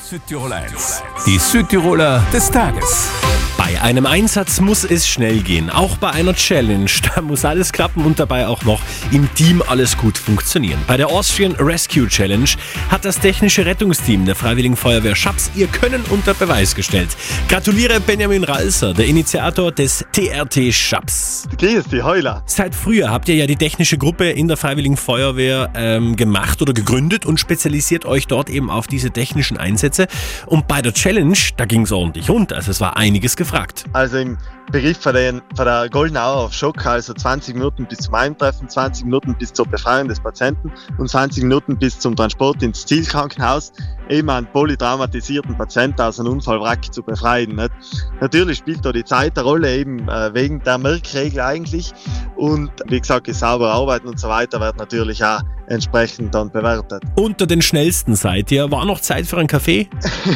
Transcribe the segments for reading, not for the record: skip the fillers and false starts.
Südtirol 1. Die Südtiroler des Tages. Bei einem Einsatz muss es schnell gehen, auch bei einer Challenge. Da muss alles klappen und dabei auch noch im Team alles gut funktionieren. Bei der Austrian Rescue Challenge hat das technische Rettungsteam der Freiwilligen Feuerwehr Schaps ihr Können unter Beweis gestellt. Gratuliere Benjamin Ralser, der Initiator des TRT Schaps. Grüß dich, Heuler. Seit Frühjahr habt ihr ja die technische Gruppe in der Freiwilligen Feuerwehr gemacht oder gegründet und spezialisiert euch dort eben auf diese technischen Einsätze. Und bei der Challenge, da ging es ordentlich rund, also es war einiges gefragt. Also im Bericht von der Golden Hour of Shock, also 20 Minuten bis zum Eintreffen, 20 Minuten bis zur Befreiung des Patienten und 20 Minuten bis zum Transport ins Zielkrankenhaus, eben einen polytraumatisierten Patienten aus einem Unfallwrack zu befreien. Nicht? Natürlich spielt da die Zeit eine Rolle, eben wegen der Merkregel eigentlich. Und wie gesagt, das saubere Arbeiten und so weiter wird natürlich auch entsprechend dann bewertet. Unter den schnellsten seid ihr. War noch Zeit für einen Kaffee?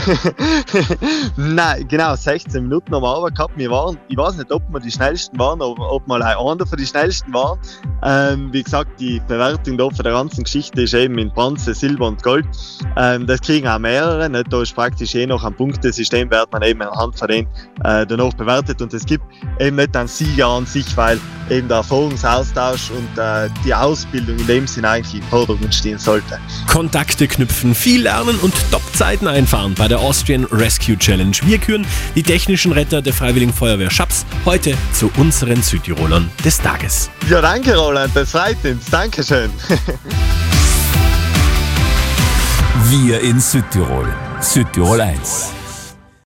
Nein, genau, 16 Minuten haben wir aber gehabt. Ich weiß nicht, ob wir die schnellsten waren, ob mal einer von die schnellsten waren. Wie gesagt, die Bewertung da von der ganzen Geschichte ist eben in Bronze, Silber und Gold. Das kriegen auch mehrere. Nicht? Da ist praktisch noch ein Punktesystem, wird man eben anhand von denen danach bewertet. Und es gibt eben nicht einen Sieger an sich, weil eben der Erfahrungsaustausch und die Ausbildung in dem Sinne eigentlich im Vordergrund stehen sollte. Kontakte knüpfen, viel lernen und Top-Zeiten einfahren bei der Austrian Rescue Challenge. Wir küren die technischen Retter der Freiwilligen Feuerwehr Schaps heute zu unseren Südtirolern des Tages. Ja, danke Roland, das freut uns. Dankeschön. Wir in Südtirol. Südtirol 1.